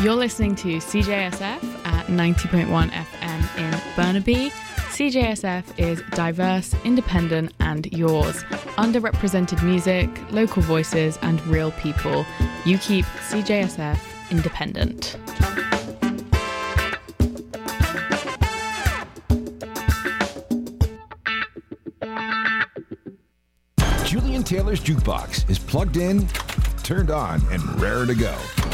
You're listening to CJSF at 90.1 FM in Burnaby. CJSF is diverse, independent and yours. Underrepresented music, local voices and real people. You keep CJSF independent. Julian Taylor's Jukebox is plugged in, turned on, and raring to go.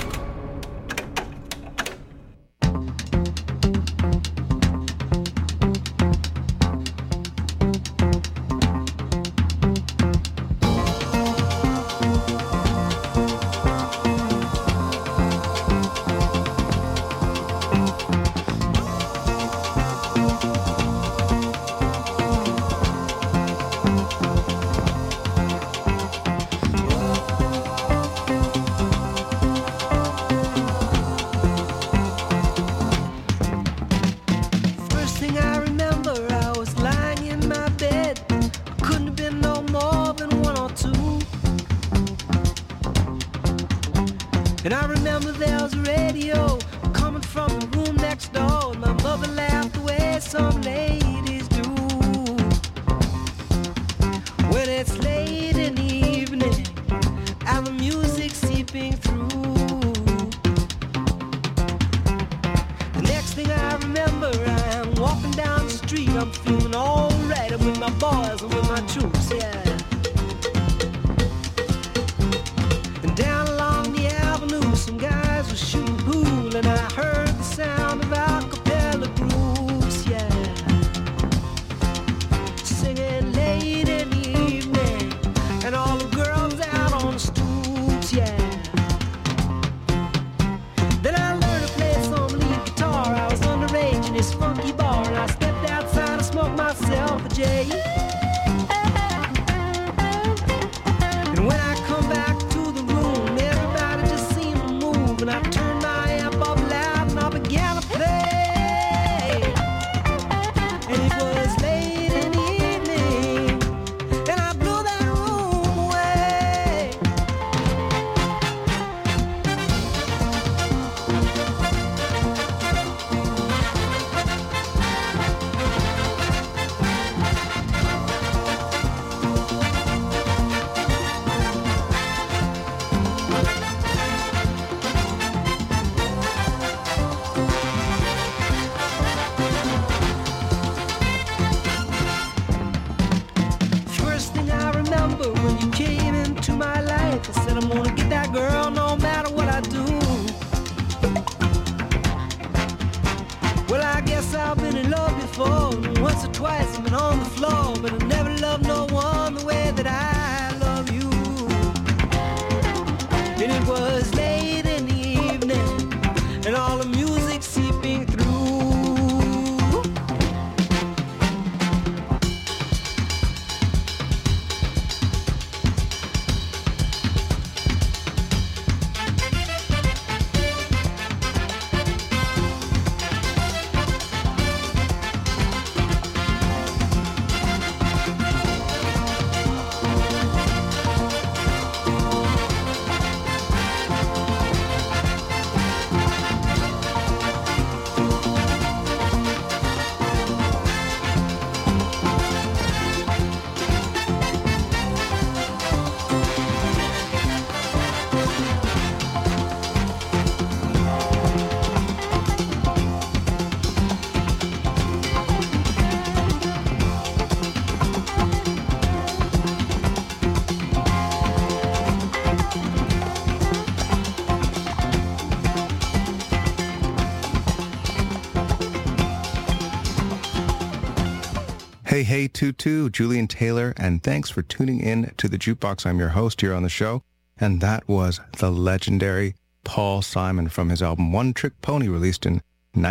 Hey, Tutu, Julian Taylor, and thanks for tuning in to the Jukebox. I'm your host here on the show, and that was the legendary Paul Simon from his album One Trick Pony, released in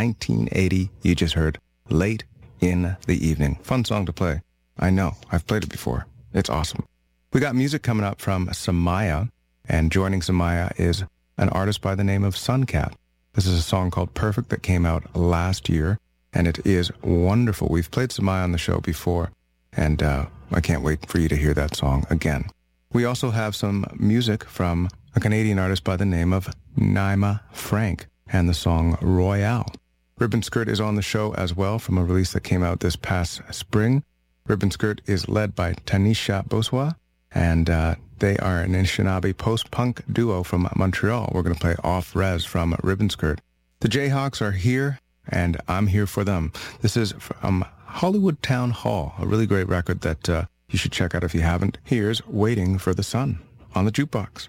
1980. You just heard Late in the Evening. Fun song to play. I know, I've played it before. It's awesome. We got music coming up from Samaya, and joining Samaya is an artist by the name of Suncat. This is a song called Perfect that came out last year, and it is wonderful. We've played Samaya on the show before, and I can't wait for you to hear that song again. We also have some music from a Canadian artist by the name of Naima Frank, and the song Royale. Ribbon Skirt is on the show as well from a release that came out this past spring. Ribbon Skirt is led by Tanisha Boswa, and they are an Anishinaabe post-punk duo from Montreal. We're going to play Off Res from Ribbon Skirt. The Jayhawks are here, and I'm here for them. This is from Hollywood Town Hall, a really great record that you should check out if you haven't. Here's Waiting for the Sun on the Jukebox.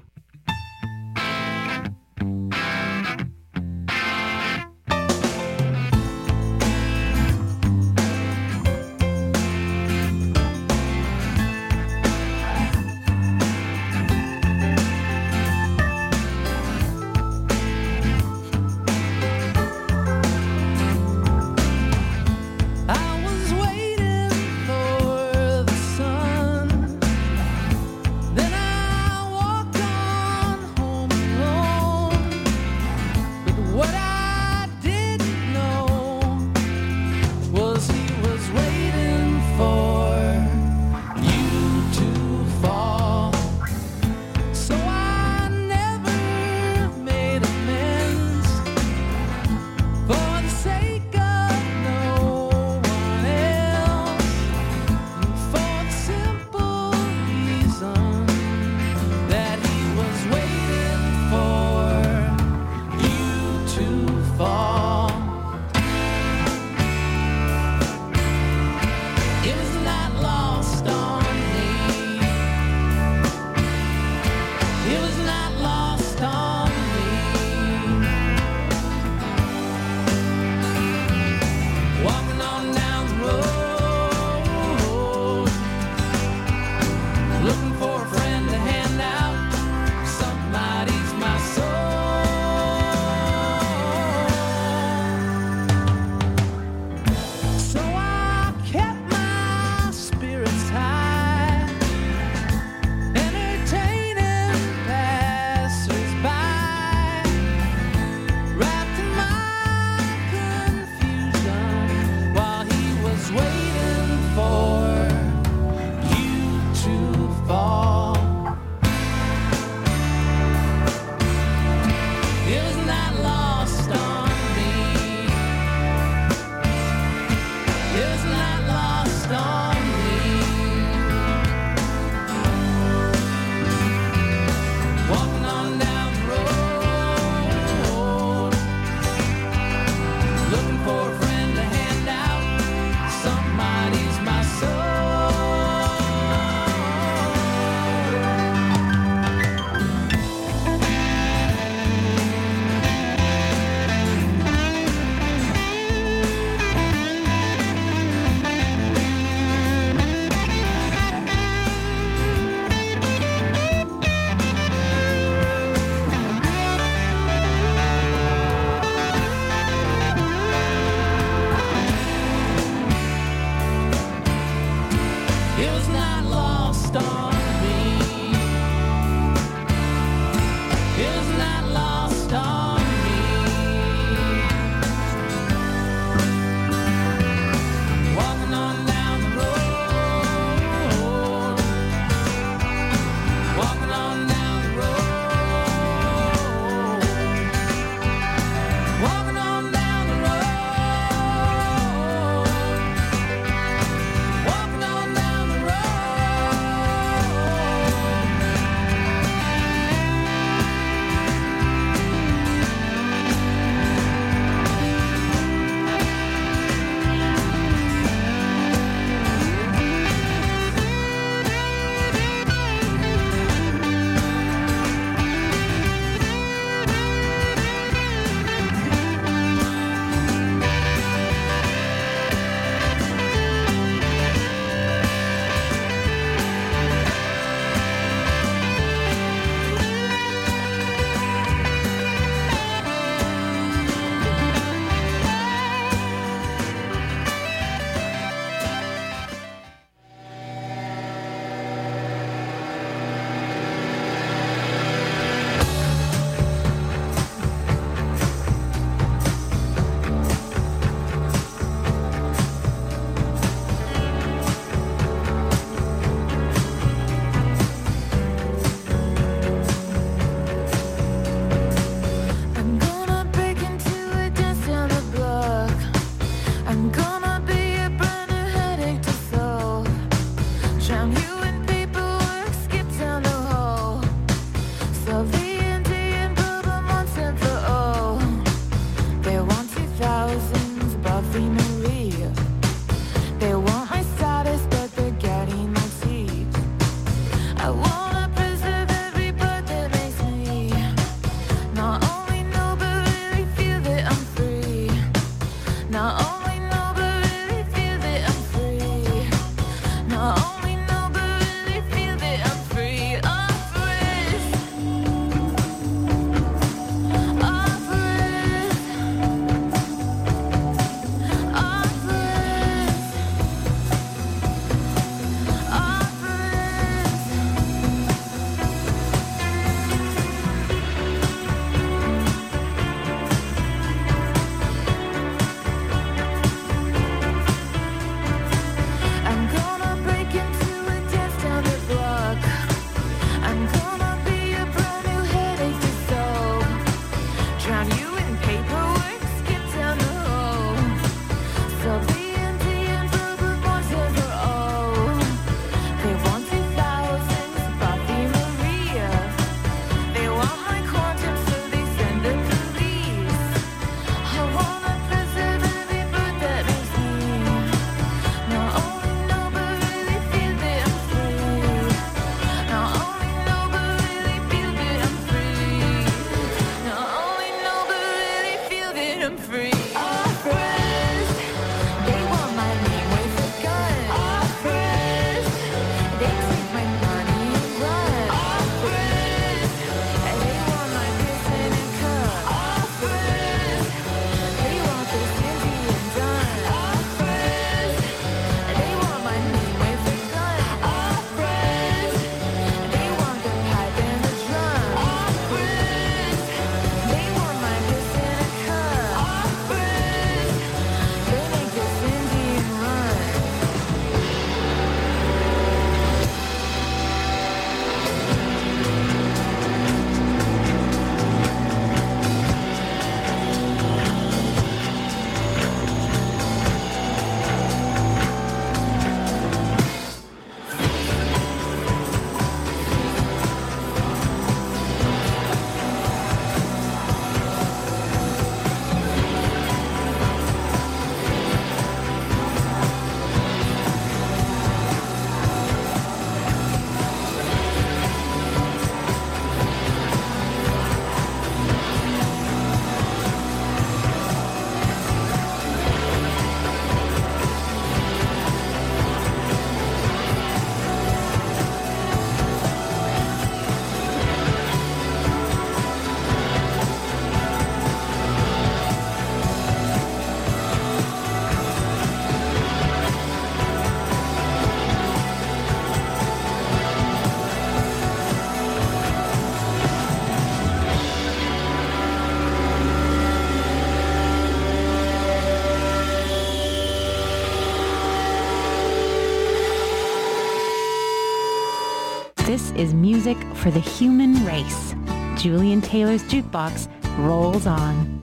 This is music for the human race. Julian Taylor's Jukebox rolls on.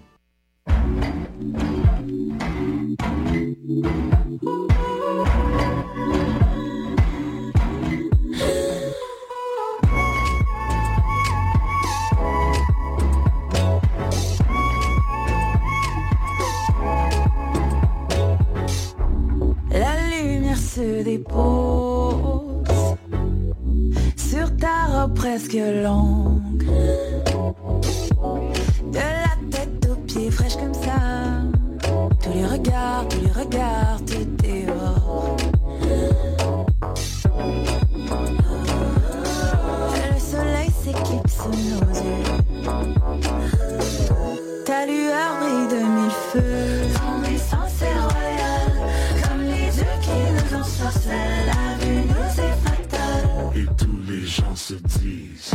La lumière se dépose sur ta robe presque longue, de la tête aux pieds fraîche comme ça. Tous les regards, tout dévore. Le soleil s'éclipse sous nos yeux. Ta lueur brille de mille feux. Ton essence est royale, comme les dieux qui nous ensorcellent. La vue nous est fatale. Et tous les gens se disent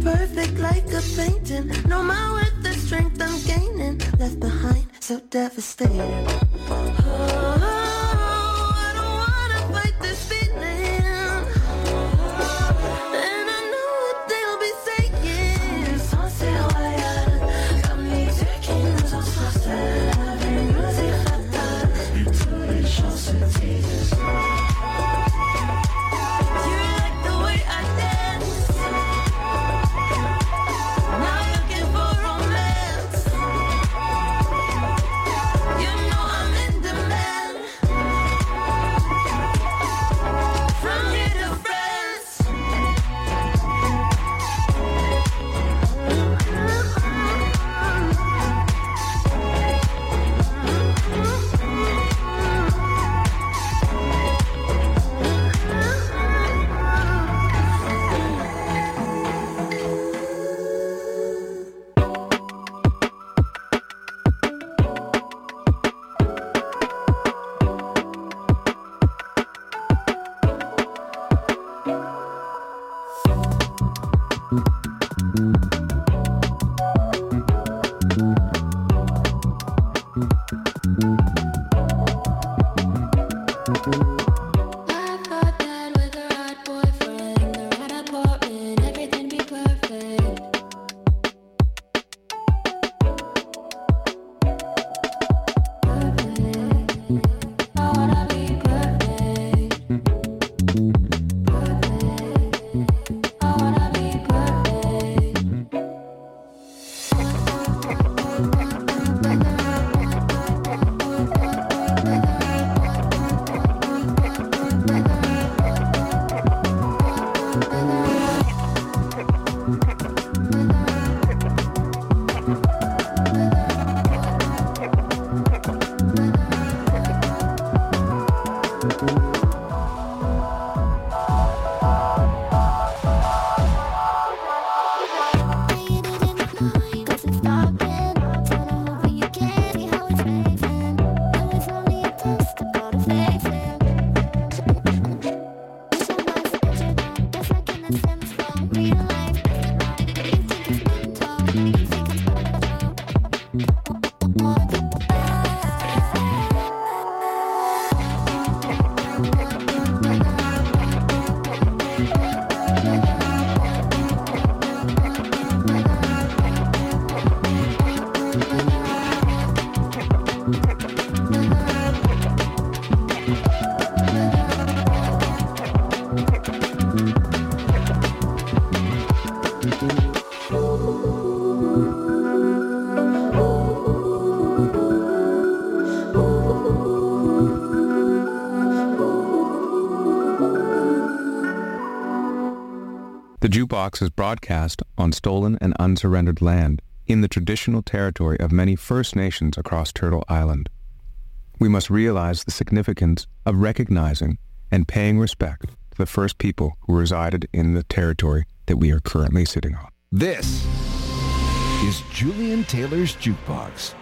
perfect like a painting. No matter what the strength I'm gaining, left behind so devastated. Oh, I don't wanna fight this feeling, and I know what they'll be saying. Censé royal, comme les yeux qui nous ont sortis, avec musique fatale, et tous les gens se disent. You like the way I dance. Now looking for romance. You know I'm in demand. From here to France. I thought that with the right boyfriend, the right apartment, everything be perfect. Perfect. I wanna be perfect. Perfect. I wanna be perfect. The Jukebox is broadcast on stolen and unsurrendered land in the traditional territory of many First Nations across Turtle Island. We must realize the significance of recognizing and paying respect to the first people who resided in the territory that we are currently sitting on. This is Julian Taylor's Jukebox.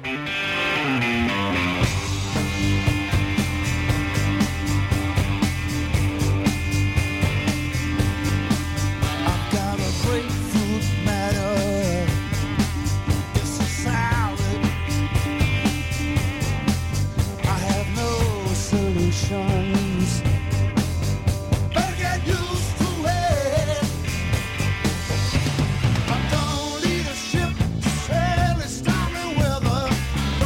I've got a grapefruit matter. It's a salad. I have no solutions. Better get used to it. I don't lead a ship to sail in stormy weather.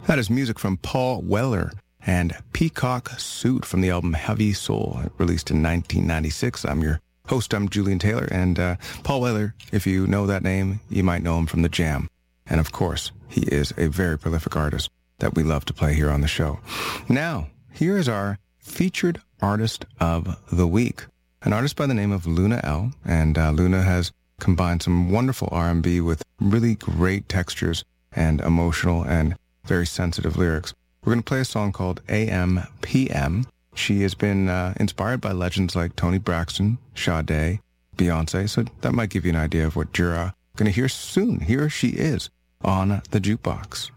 That is music from Paul Weller and Peacock Suit from the album Heavy Soul, released in 1996. I'm your host, I'm Julian Taylor, and Paul Weller, if you know that name, you might know him from The Jam. And of course, he is a very prolific artist that we love to play here on the show. Now, here is our featured artist of the week, an artist by the name of Luna L. And Luna has combined some wonderful R&B with really great textures and emotional and very sensitive lyrics. We're going to play a song called AM PM. She has been inspired by legends like Toni Braxton, Sade, Beyonce, so that might give you an idea of what you're going to hear soon. Here she is on the Jukebox.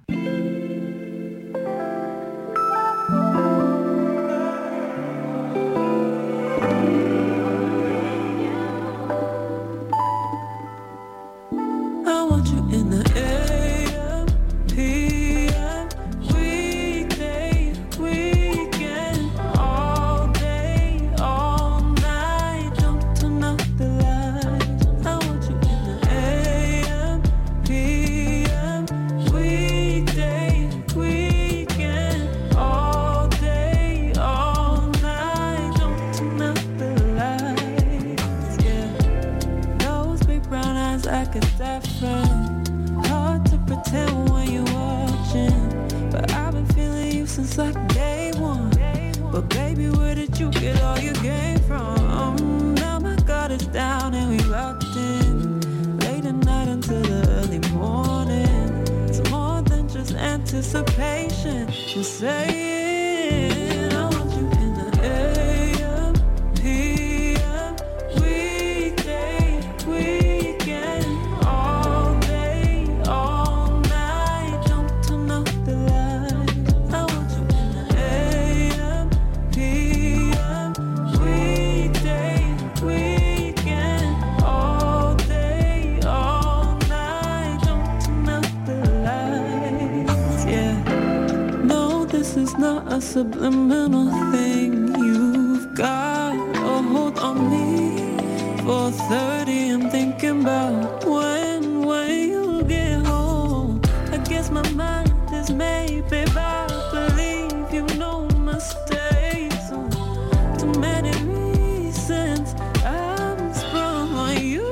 I want you in the AM, PM, weekday, weekend, all day, all night. Don't turn off the lights. I want you in the AM, PM, weekday, weekend, all day, all night. Don't turn off the lights. Yeah, those big brown eyes, I could die from. Hard to pretend when you're watching, but I've been feeling you since like day one. But baby, where did you get all your game from? Now my guard is down and we locked in. Late at night until the early morning. It's more than just anticipation. Just saying, I want you in the AM, PM, weekday, weekend, all day, all night. Don't turn off the lights. I want you in the AM, PM, weekday, weekend, all day, all night. Don't turn off the lights. Yeah. No, this is not a subliminal thing. You've got a hold on me. 4:30, I'm thinking about when you'll get home. I guess my mind is made, babe. I believe you know my state. So too many reasons I'm sprung on you.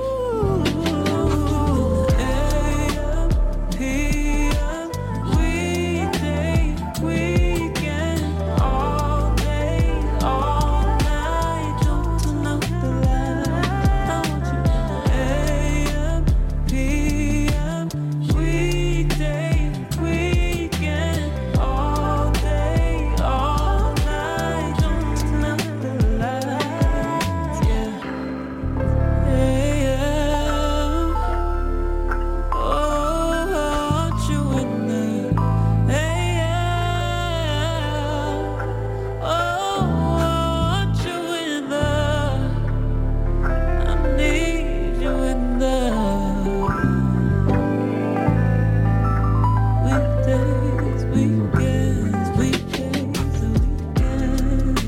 AM, PM, weekday, weekend, all day, all night. Don't turn off the lights. I want you in the AM, PM, weekday, weekend, all day, all night. Don't turn off the lights. Yeah. Yeah. Oh, I want you in the AM. Oh, I want you in the. I need you in the weekdays, weekends, weekdays, weekends.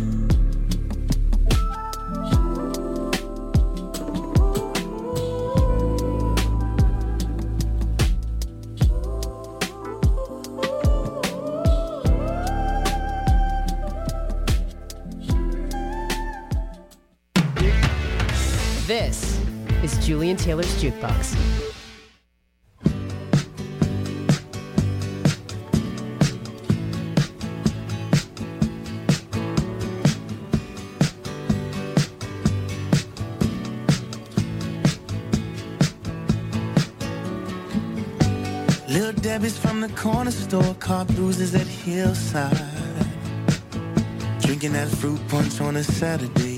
This is Julian Taylor's Jukebox. Little Debbie's from the corner store, car bruises at Hillside. Drinking that fruit punch on a Saturday.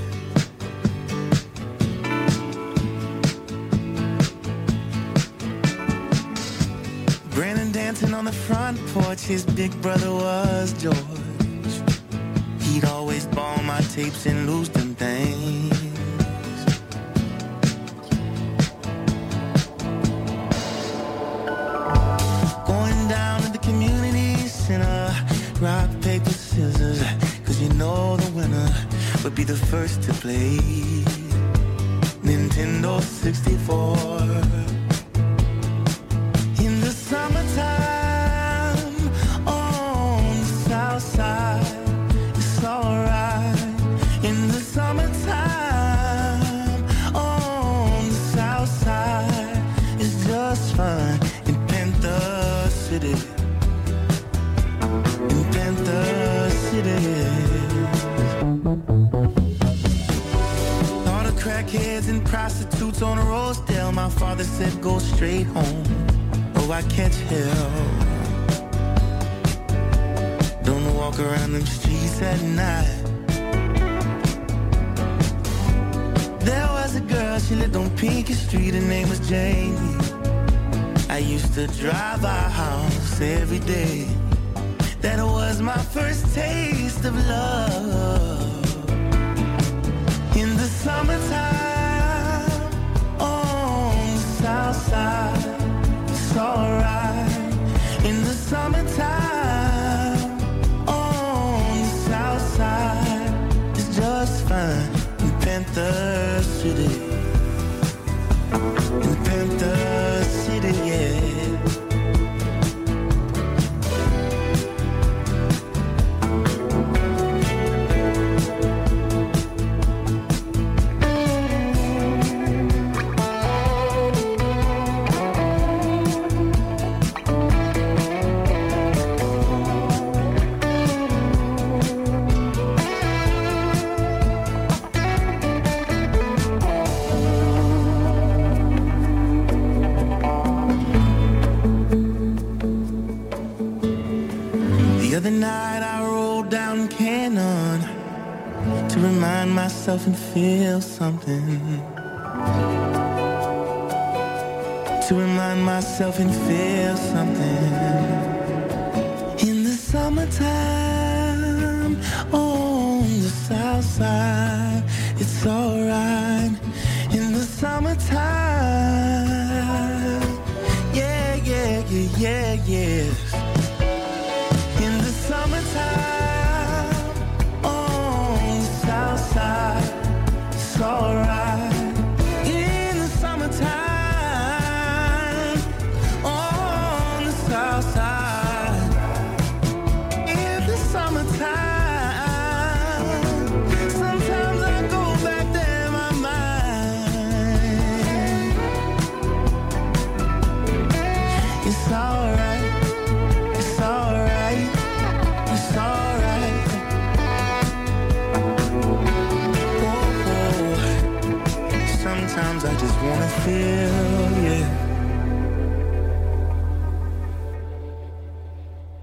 Brandon dancing on the front porch, his big brother was George. He'd always ball my tapes and lose them things. Going down to the community center, rock, paper, scissors, 'cause you know the winner would be the first to play Nintendo 64. In the summertime, boots on a Rosedale. My father said go straight home. Oh, I can't tell. Don't walk around them streets at night. There was a girl, she lived on Pinky Street. Her name was Jamie. I used to drive our house every day. That was my first taste of love. In the summertime, on the south side, it's alright. In the summertime, on the south side, it's just fine. In Panther City, in Panther City, yeah. Myself and feel something. To remind myself and feel something. In the summertime, on the south side, it's alright. In the summertime, yeah, yeah, yeah, yeah, yeah. In the summertime, it's alright. In the summertime, on the south side. In the summertime, sometimes I go back there in my mind. It's alright. It's alright. It's alright. Sometimes I just wanna feel